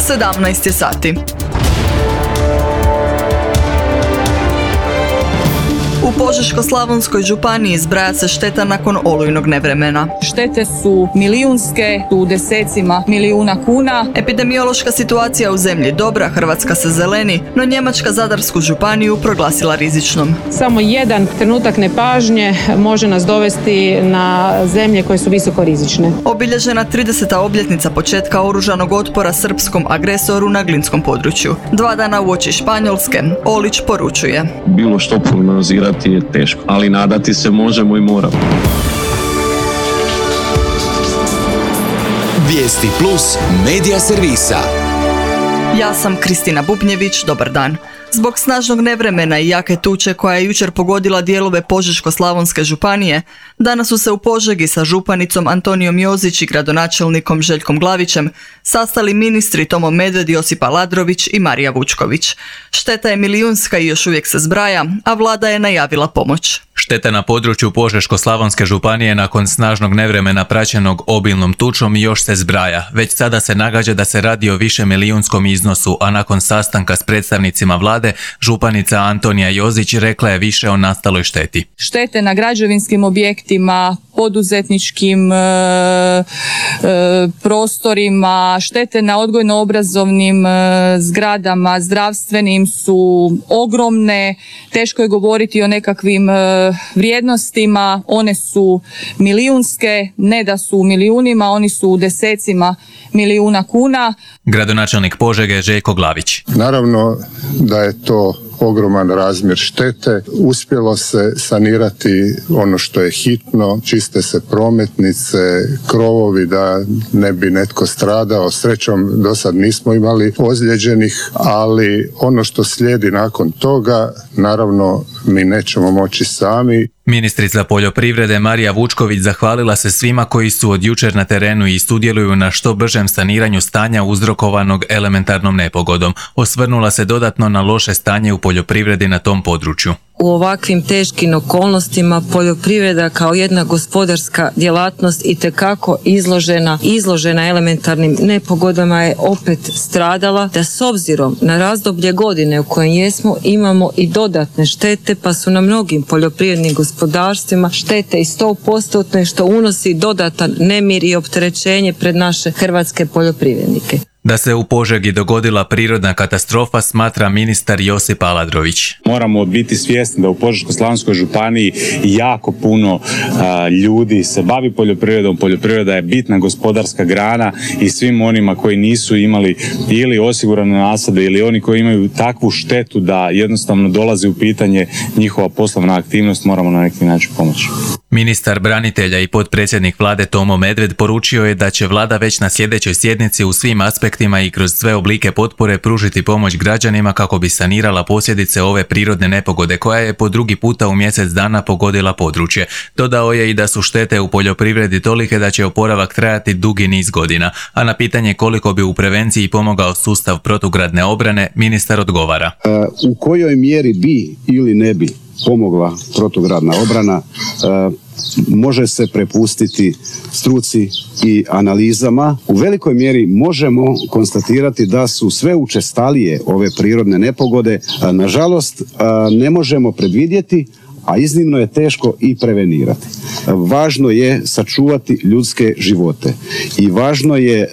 17 je sati. U Požeško-slavonskoj županiji zbraja se šteta nakon olujnog nevremena. Štete su milijunske, u desecima milijuna kuna. Epidemiološka situacija u zemlji dobra, Hrvatska se zeleni, no Njemačka Zadarsku županiju proglasila rizičnom. Samo jedan trenutak nepažnje može nas dovesti na zemlje koje su visoko rizične. Obilježena 30. obljetnica početka oružanog otpora srpskom agresoru na glinskom području. 2 dana uoči Španjolske, Olić poručuje. Bilo što prognozirati je teško, ali nadati se možemo i moramo. Vijesti plus medija servisa. Ja sam Kristina Bubnjević, dobar dan. Zbog snažnog nevremena i jake tuče koja je jučer pogodila dijelove Požeško-slavonske županije, danas su se u Požegi sa županicom Antonijom Jozić i gradonačelnikom Željkom Glavićem sastali ministri Tomo Medved, Josip Aladrović i Marija Vučković. Šteta je milijunska i još uvijek se zbraja, a vlada je najavila pomoć. Šteta na području Požeško-slavonske županije nakon snažnog nevremena praćenog obilnom tučom još se zbraja. Već sada se nagađa da se radi o višemilijunskom iznosu, a nakon sastanka s predstavnicima vlade, županica Antonija Jozić rekla je više o nastaloj šteti. Štete na građevinskim objektima, poduzetničkim prostorima, štete na odgojno-obrazovnim zgradama, zdravstvenim su ogromne. Teško je govoriti o nekakvim vrijednostima, one su milijunske, ne da su u milijunima, oni su u desecima milijuna kuna. Gradonačelnik Požege Željko Glavić. Naravno da je to ogroman razmjer štete. Uspjelo se sanirati ono što je hitno, čiste se prometnice, krovovi da ne bi netko stradao. Srećom do sad nismo imali ozlijeđenih, ali ono što slijedi nakon toga, naravno mi nećemo moći sami. Ministrica poljoprivrede Marija Vučković zahvalila se svima koji su od jučer na terenu i sudjeluju na što bržem saniranju stanja uzrokovanog elementarnom nepogodom. Osvrnula se dodatno na loše stanje u poljoprivredi na tom području. U ovakvim teškim okolnostima poljoprivreda kao jedna gospodarska djelatnost itekako izložena elementarnim nepogodama je opet stradala, da s obzirom na razdoblje godine u kojem jesmo imamo i dodatne štete, pa su na mnogim poljoprivrednim gospodarstvima štete i 100%, što unosi dodatan nemir i opterećenje pred naše hrvatske poljoprivrednike. Da se u Požegi dogodila prirodna katastrofa smatra ministar Josip Aladrović. Moramo biti svjesni da u Požeško-slavonskoj županiji jako puno ljudi se bavi poljoprivredom. Poljoprivreda je bitna gospodarska grana i svim onima koji nisu imali ili osigurane nasade ili oni koji imaju takvu štetu da jednostavno dolazi u pitanje njihova poslovna aktivnost, moramo na neki način pomoći. Ministar branitelja i potpredsjednik vlade Tomo Medved poručio je da će vlada već na sljedećoj sjednici u svim aspektima i kroz sve oblike potpore pružiti pomoć građanima kako bi sanirala posljedice ove prirodne nepogode koja je po drugi puta u mjesec dana pogodila područje. Dodao je i da su štete u poljoprivredi tolike da će oporavak trajati dugi niz godina, a na pitanje koliko bi u prevenciji pomogao sustav protugradne obrane, ministar odgovara. U kojoj mjeri bi ili ne bi pomogla protugradna obrana može se prepustiti struci i analizama. U velikoj mjeri možemo konstatirati da su sve učestalije ove prirodne nepogode. Nažalost, ne možemo predvidjeti, a iznimno je teško i prevenirati. Važno je sačuvati ljudske živote i važno je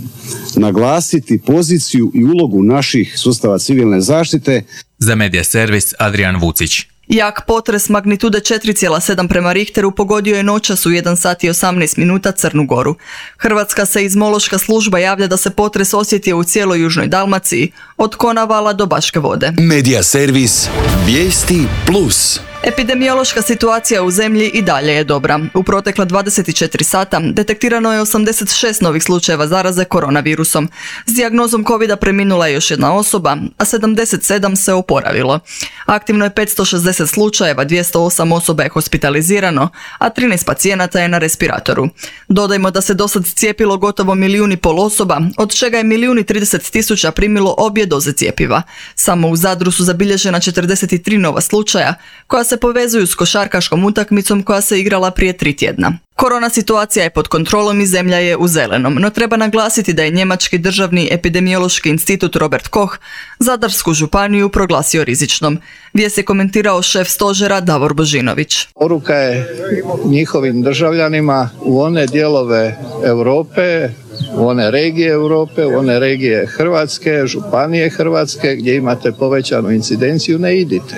naglasiti poziciju i ulogu naših sustava civilne zaštite. Za Medija servis Adrian Vucić. Jak potres magnitude 4,7 prema Richteru pogodio je noćas u 1 sat i 18 minuta Crnu Goru. Hrvatska seizmološka služba javlja da se potres osjetio u cijeloj južnoj Dalmaciji, od Konavala do Baške Vode. Medija servis Vijesti plus. Epidemiološka situacija u zemlji i dalje je dobra. U protekla 24 sata detektirano je 86 novih slučajeva zaraze koronavirusom. S dijagnozom covida preminula je još jedna osoba, a 77 se oporavilo. Aktivno je 560 slučajeva, 208 osoba je hospitalizirano, a 13 pacijenata je na respiratoru. Dodajmo da se dosad cijepilo gotovo 1,5 milijuna osoba, od čega je 1,30 milijuna primilo obje doze cjepiva. Samo u Zadru su zabilježena 43 nova slučaja, koja se se povezuju s košarkaškom utakmicom koja se igrala prije 3 tjedna. Korona situacija je pod kontrolom i zemlja je u zelenom, no treba naglasiti da je Njemački državni epidemiološki institut Robert Koch Zadarsku županiju proglasio rizičnom. Vijest je komentirao šef stožera Davor Božinović. Poruka je njihovim državljanima u one dijelove Europe, u one regije Europe, u one regije Hrvatske, županije Hrvatske gdje imate povećanu incidenciju, ne idite.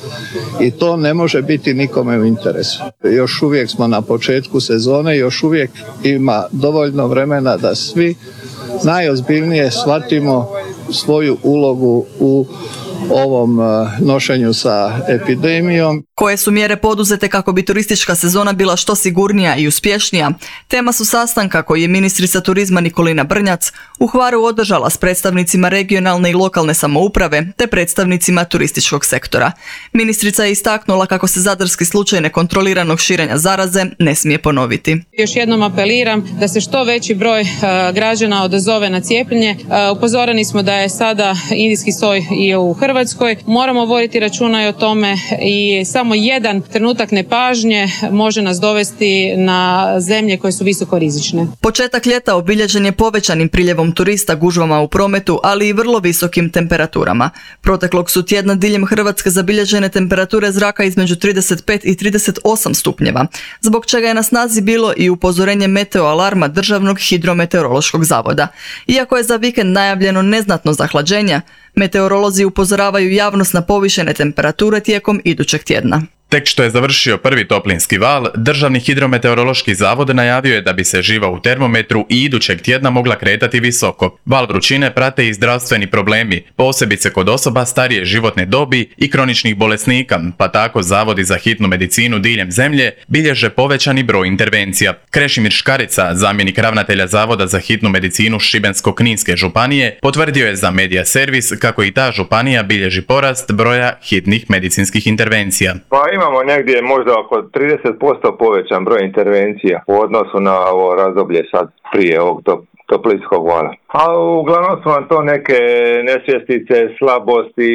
I to ne može biti nikome u interesu. Još uvijek smo na početku sezone, još uvijek ima dovoljno vremena da svi najozbiljnije shvatimo svoju ulogu u ovom nošenju sa epidemijom. Koje su mjere poduzete kako bi turistička sezona bila što sigurnija i uspješnija? Tema su sastanka koji je ministrica turizma Nikolina Brnjac u Hvaru održala s predstavnicima regionalne i lokalne samouprave te predstavnicima turističkog sektora. Ministrica je istaknula kako se zadarski slučaj nekontroliranog širenja zaraze ne smije ponoviti. Još jednom apeliram da se što veći broj građana odazove na cijepljenje. Upozoreni smo da je sada indijski soj i u Hrvatskoj. Moramo voditi računa i o tome i samo jedan trenutak nepažnje može nas dovesti na zemlje koje su visoko rizične. Početak ljeta obilježen je povećanim priljevom turista, gužvama u prometu, ali i vrlo visokim temperaturama. Proteklog su tjedna diljem Hrvatske zabilježene temperature zraka između 35 i 38 stupnjeva, zbog čega je na snazi bilo i upozorenje meteoalarma Državnog hidrometeorološkog zavoda. Iako je za vikend najavljeno neznatno zahlađenje, meteorolozi upozoravaju javnost na povišene temperature tijekom idućeg tjedna. Tek što je završio prvi toplinski val, Državni hidrometeorološki zavod najavio je da bi se živa u termometru i idućeg tjedna mogla kretati visoko. Val vrućine prate i zdravstveni problemi, posebice kod osoba starije životne dobi i kroničnih bolesnika, pa tako zavodi za hitnu medicinu diljem zemlje bilježe povećani broj intervencija. Krešimir Škarica, zamjenik ravnatelja Zavoda za hitnu medicinu Šibensko-kninske županije, potvrdio je za Media Servis kako i ta županija bilježi porast broja hitnih medicinskih intervencija. Imamo negdje možda oko 30% povećan broj intervencija u odnosu na ovo razdoblje sad prije ovog toplinskog vala. A uglavnom su vam to neke nesvjestice, slabosti,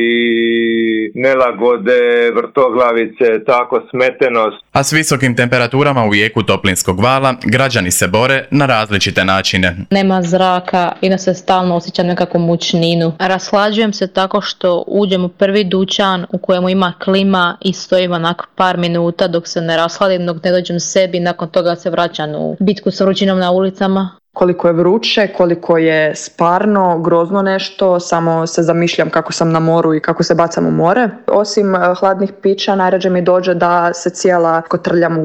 nelagode, vrtoglavice, tako smetenost. A s visokim temperaturama u jeku toplinskog vala građani se bore na različite načine. Nema zraka i da se stalno osjećam nekakvu mučninu. Rashlađujem se tako što uđem u prvi dućan u kojemu ima klima i stojim onak par minuta dok se ne rashladim, dok ne dođem sebi, nakon toga se vraćam u bitku s vrućinom na ulicama. Koliko je vruće, koliko je sparno, grozno nešto, samo se zamišljam kako sam na moru i kako se bacam u more. Osim hladnih pića, najrađe mi dođe da se cijela kotrljam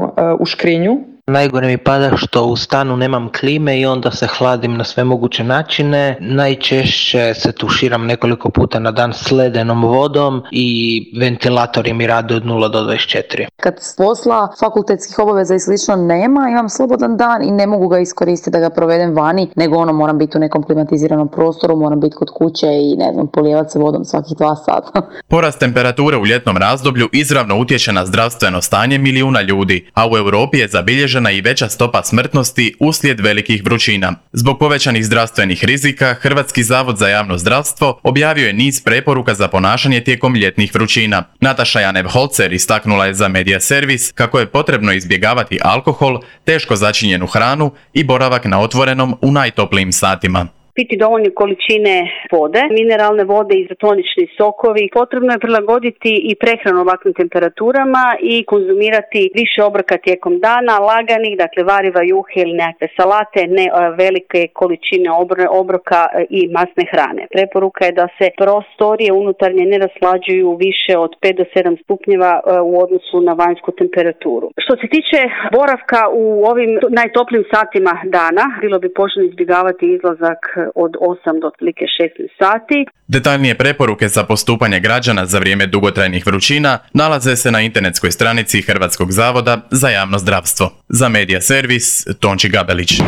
u škrinju. Najgore mi pada što u stanu nemam klime i onda se hladim na sve moguće načine. Najčešće se tuširam nekoliko puta na dan s ledenom vodom i ventilatori mi rade od 0 do 24. Kad s posla, fakultetskih obaveza i slično nema, imam slobodan dan i ne mogu ga iskoristiti da ga provedem vani, nego moram biti u nekom klimatiziranom prostoru, moram biti kod kuće i polijevati se vodom svakih 2 sata. Porast temperature u ljetnom razdoblju izravno utječe na zdravstveno stanje milijuna ljudi, a u Europi je zabilježena i veća stopa smrtnosti uslijed velikih vrućina. Zbog povećanih zdravstvenih rizika, Hrvatski zavod za javno zdravstvo objavio je niz preporuka za ponašanje tijekom ljetnih vrućina. Nataša Janev-Holzer istaknula je za Media Servis kako je potrebno izbjegavati alkohol, teško začinjenu hranu i boravak na otvorenom u najtoplijim satima. Piti dovoljne količine vode, mineralne vode, izotonični sokovi. Potrebno je prilagoditi i prehranu ovakvim temperaturama i konzumirati više obroka tijekom dana, laganih, dakle variva, juhe ili nekakve salate, ne velike količine obroka i masne hrane. Preporuka je da se prostorije unutarnje ne rashlađuju više od 5 do 7 stupnjeva u odnosu na vanjsku temperaturu. Što se tiče boravka u ovim najtoplijim satima dana, bilo bi poželjno izbjegavati izlazak od 8 do otprilike 16 sati. Detaljnije preporuke za postupanje građana za vrijeme dugotrajnih vrućina nalaze se na internetskoj stranici Hrvatskog zavoda za javno zdravstvo. Za Media Servis, Tonči Gabelić.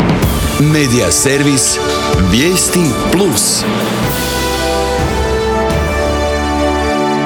Media Servis, vijesti plus.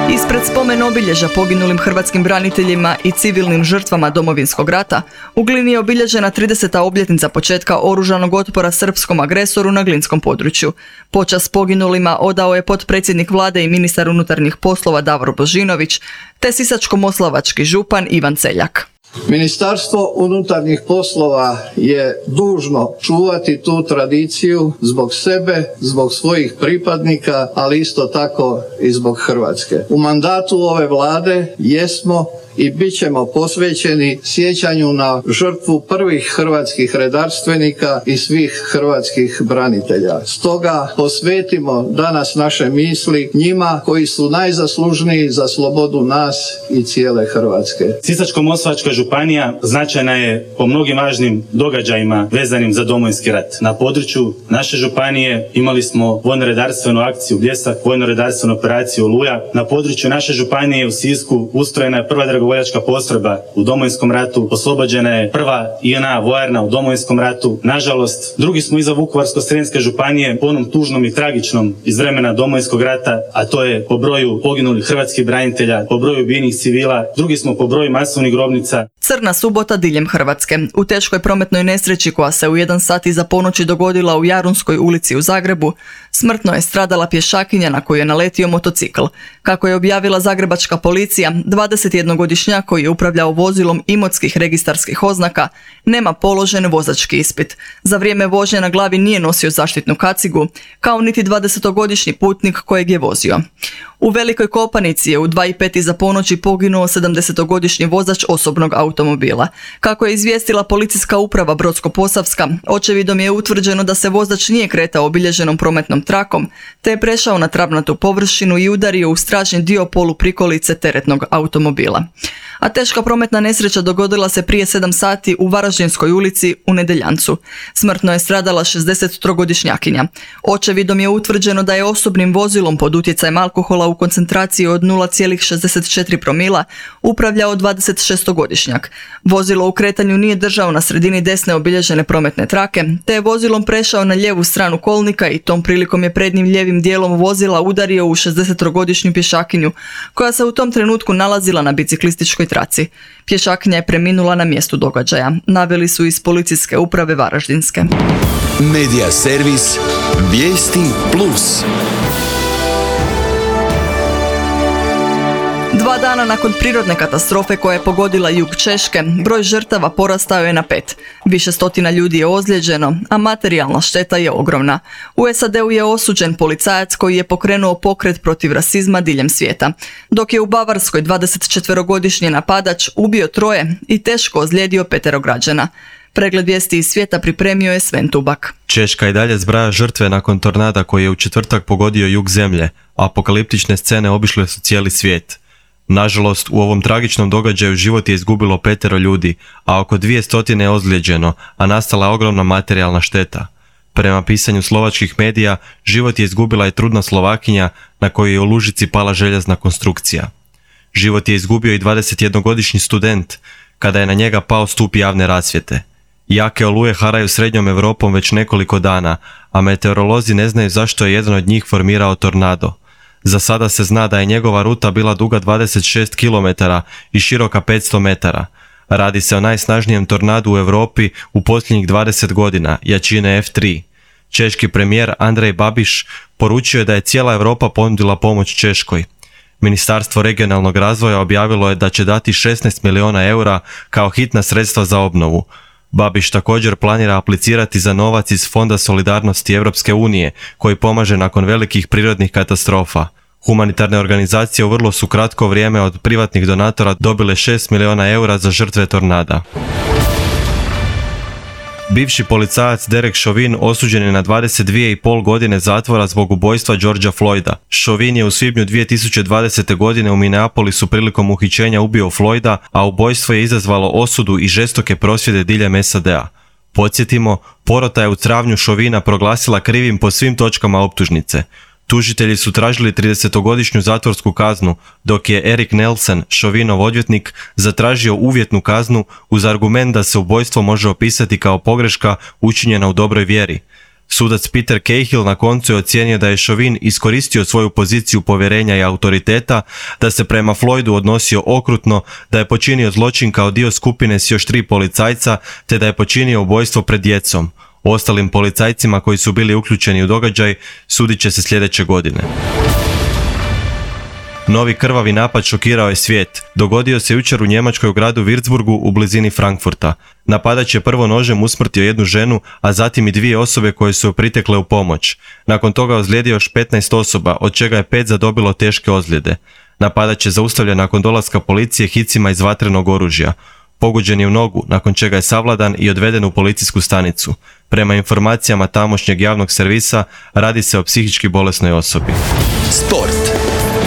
Ispred spomen obilježja poginulim hrvatskim braniteljima i civilnim žrtvama Domovinskog rata, u Glini je obilježena 30. obljetnica početka oružanog otpora srpskom agresoru na glinskom području. Počast poginulima odao je potpredsjednik vlade i ministar unutarnjih poslova Davor Božinović, te sisačko-moslavački župan Ivan Celjak. Ministarstvo unutarnjih poslova je dužno čuvati tu tradiciju zbog sebe, zbog svojih pripadnika, ali isto tako i zbog Hrvatske. U mandatu ove vlade jesmo i bit ćemo posvećeni sjećanju na žrtvu prvih hrvatskih redarstvenika i svih hrvatskih branitelja. Stoga posvetimo danas naše misli njima koji su najzaslužniji za slobodu nas i cijele Hrvatske. Sisačko-moslavačka županija značajna je po mnogim važnim događajima vezanim za Domovinski rat. Na području naše županije imali smo vojno-redarstvenu akciju Bljesak, vojno-redarstvenu operaciju Oluja. Na području naše županije u Sisku ustrojena je prva dragovoljačka postrojba u Domovinskom ratu, oslobođena je prva JNA vojarna u Domovinskom ratu. Nažalost, drugi smo iza Vukovarsko-srijemske županije po onom tužnom i tragičnom iz vremena Domovinskog rata, a to je po broju poginulih hrvatskih branitelja, po broju ubijenih civila, drugi smo po broju masovnih grobnica. Crna subota diljem Hrvatske. U teškoj prometnoj nesreći koja se u 1 sat iza ponoći dogodila u Jarunskoj ulici u Zagrebu, smrtno je stradala pješakinja na koju je naletio motocikl. Kako je objavila zagrebačka policija, 21-godišnjak koji je upravljao vozilom imotskih registarskih oznaka nema položen vozački ispit. Za vrijeme vožnje na glavi nije nosio zaštitnu kacigu, kao niti 20-godišnji putnik kojeg je vozio. U Velikoj Kopanici je u 2:05 iza ponoći poginuo 70-godišnji vozač osobnog automobila. Kako je izvijestila policijska uprava Brodsko-posavska, očevidom je utvrđeno da se vozač nije kretao obilježenom prometnom trakom, te je prešao na travnatu površinu i udario u stražnji dio poluprikolice teretnog automobila. A teška prometna nesreća dogodila se prije 7 sati u Varaždinskoj ulici u Nedeljancu. Smrtno je stradala 63-godišnjakinja. Očevidom je utvrđeno da je osobnim vozilom pod utjecajem alkohola u koncentraciji od 0,64 promila upravljao 26-godišnjak. Vozilo u kretanju nije držao na sredini desne obilježene prometne trake, te je vozilom prešao na lijevu stranu kolnika i tom prilikom je prednjim lijevim dijelom vozila udario u 60-godišnju pješakinju, koja se u tom trenutku nalazila na biciklističkoj traci. Pješakinja je preminula na mjestu događaja, naveli su iz policijske uprave Varaždinske. Medija servis Vijesti Plus. 2 dana nakon prirodne katastrofe koja je pogodila jug Češke, broj žrtava porastao je na 5. Više stotina ljudi je ozlijeđeno, a materijalna šteta je ogromna. U SAD-u je osuđen policajac koji je pokrenuo pokret protiv rasizma diljem svijeta, dok je u Bavarskoj 24-godišnji napadač ubio 3 i teško ozlijedio 5 građana. Pregled vijesti iz svijeta pripremio je Sven Tubak. Češka i dalje zbraja žrtve nakon tornada koji je u četvrtak pogodio jug zemlje, a apokaliptične scene obišle su cijeli svijet. Nažalost, u ovom tragičnom događaju život je izgubilo 5 ljudi, a oko 200 je ozlijeđeno, a nastala ogromna materijalna šteta. Prema pisanju slovačkih medija, život je izgubila i trudna Slovakinja na kojoj je u lužici pala željezna konstrukcija. Život je izgubio i 21-godišnji student kada je na njega pao stup javne rasvjete. Jake oluje haraju srednjom Europom već nekoliko dana, a meteorolozi ne znaju zašto je jedan od njih formirao tornado. Za sada se zna da je njegova ruta bila duga 26 km i široka 500 metara. Radi se o najsnažnijem tornadu u Europi u posljednjih 20 godina, jačine F3. Češki premijer Andrej Babiš poručio je da je cijela Europa ponudila pomoć Češkoj. Ministarstvo regionalnog razvoja objavilo je da će dati 16 milijuna eura kao hitna sredstva za obnovu. Babiš također planira aplicirati za novac iz Fonda solidarnosti Europske unije, koji pomaže nakon velikih prirodnih katastrofa. Humanitarne organizacije u vrlo su kratko vrijeme od privatnih donatora dobile 6 milijuna eura za žrtve tornada. Bivši policajac Derek Chauvin osuđen je na 22,5 godine zatvora zbog ubojstva Georgea Floyda. Chauvin je u svibnju 2020. godine u Minneapolisu prilikom uhićenja ubio Floyda, a ubojstvo je izazvalo osudu i žestoke prosvjede diljem SAD-a. Podsjetimo, porota je u travnju Chauvina proglasila krivim po svim točkama optužnice. Tužitelji su tražili 30-godišnju zatvorsku kaznu, dok je Eric Nelson, Chauvinov odvjetnik, zatražio uvjetnu kaznu uz argument da se ubojstvo može opisati kao pogreška učinjena u dobroj vjeri. Sudac Peter Cahill na koncu je ocijenio da je Chauvin iskoristio svoju poziciju povjerenja i autoriteta, da se prema Floydu odnosio okrutno, da je počinio zločin kao dio skupine s još 3 policajca, te da je počinio ubojstvo pred djecom. Ostalim policajcima koji su bili uključeni u događaj sudit će se sljedeće godine. Novi krvavi napad šokirao je svijet. Dogodio se jučer u Njemačkoj u gradu Würzburgu u blizini Frankfurta. Napadač je prvo nožem usmrtio jednu ženu, a zatim i 2 osobe koje su joj pritekle u pomoć. Nakon toga je ozlijedio još 15 osoba, od čega je 5 zadobilo teške ozljede. Napadač je zaustavljen nakon dolaska policije hicima iz vatrenog oružja. Pogođen je u nogu, nakon čega je savladan i odveden u policijsku stanicu. Prema informacijama tamošnjeg javnog servisa, radi se o psihički bolesnoj osobi. Sport.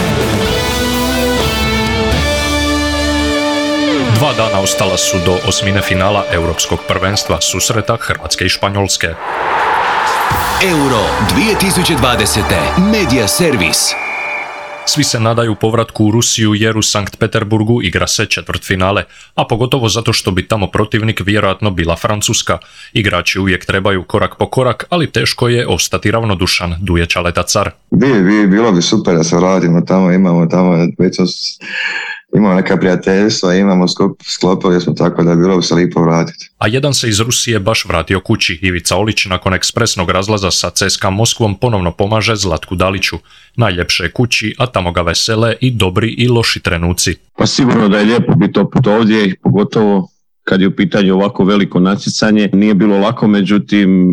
2 dana ostala su do osmine finala Europskog prvenstva, susreta Hrvatske i Španjolske. Euro 2020. Media servis. Svi se nadaju povratku u Rusiju jer u Sankt Peterburgu igra se četvrtfinale, a pogotovo zato što bi tamo protivnik vjerojatno bila Francuska. Igrači uvijek trebaju korak po korak, ali teško je ostati ravnodušan, Duje Čaleta Car. Bilo bi super da se vratimo tamo, imamo tamo već imamo neka prijateljstva, imamo sklopili smo, tako da bilo bi se lijepo vratiti. A jedan se iz Rusije baš vratio kući. Ivica Olić nakon ekspresnog razlaza sa CSKA Moskvom ponovno pomaže Zlatku Daliću. Najljepše je kući, a tamo ga vesele i dobri i loši trenuci. Pa sigurno da je lijepo biti opet ovdje, pogotovo kad je u pitanju ovako veliko natjecanje. Nije bilo lako, međutim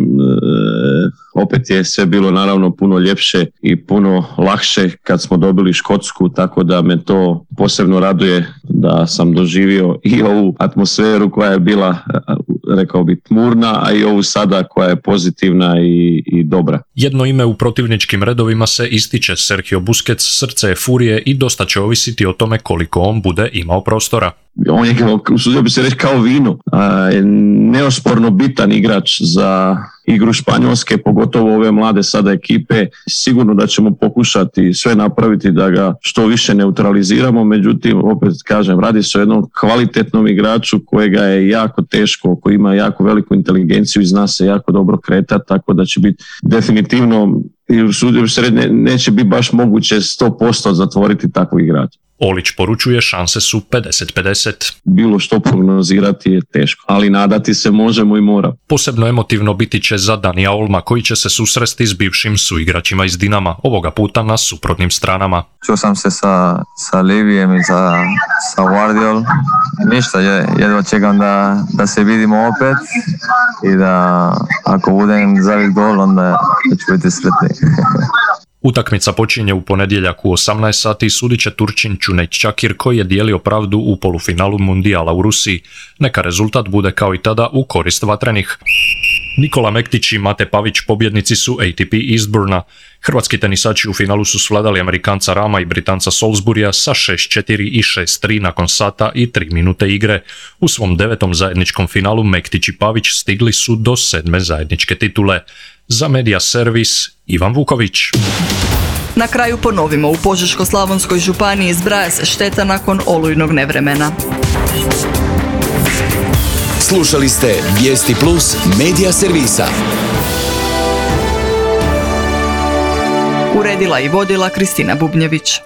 opet je sve bilo naravno puno ljepše i puno lakše kad smo dobili Škotsku, tako da me to posebno raduje da sam doživio i ovu atmosferu koja je bila, rekao bi, tmurna, a i ovu sada koja je pozitivna i dobra. Jedno ime u protivničkim redovima se ističe, Sergio Busquets, srce je Furije i dosta će ovisiti o tome koliko on bude imao prostora. On je, usudio bi se reći, kao vino. Neosporno bitan igrač za igru Španjolske, pogotovo ove mlade sada ekipe. Sigurno da ćemo pokušati sve napraviti da ga što više neutraliziramo, međutim, opet kažem, radi se o jednom kvalitetnom igraču kojega je jako teško, koji ima jako veliku inteligenciju i zna se jako dobro kretati, tako da će biti definitivno, i usudio bi se reći, neće biti baš moguće 100% zatvoriti takvog igrača. Olić poručuje, šanse su 50-50. Bilo što prognozirati je teško, ali nadati se možemo i mora. Posebno emotivno biti će za Danija Olma, koji će se susresti s bivšim suigračima iz Dinama, ovoga puta na suprotnim stranama. Čuo sam se sa Livijem i sa Guardiol. Ništa, jedva čekam da se vidimo opet i da ako budem zavit gol, onda ću biti sretni. Utakmica počinje u ponedjeljak u 18 sati, sudit će Turčin Cüneyt Çakır koji je dijelio pravdu u polufinalu mundijala u Rusiji. Neka rezultat bude kao i tada u korist vatrenih. Nikola Mektić i Mate Pavić pobjednici su ATP Eastbourna. Hrvatski tenisači u finalu su svladali Amerikanca Rama i Britanca Salisburya sa 6-4 i 6-3 nakon sata i 3 minute igre. U svom 9. zajedničkom finalu Mektić i Pavić stigli su do 7. zajedničke titule. Za Media servis, Ivan Vuković. Na kraju ponovimo, u Požeško-slavonskoj županiji zbraja se šteta nakon olujnog nevremena. Slušali ste Vijesti Plus Media servisa. Uredila i vodila Kristina Bubnjević.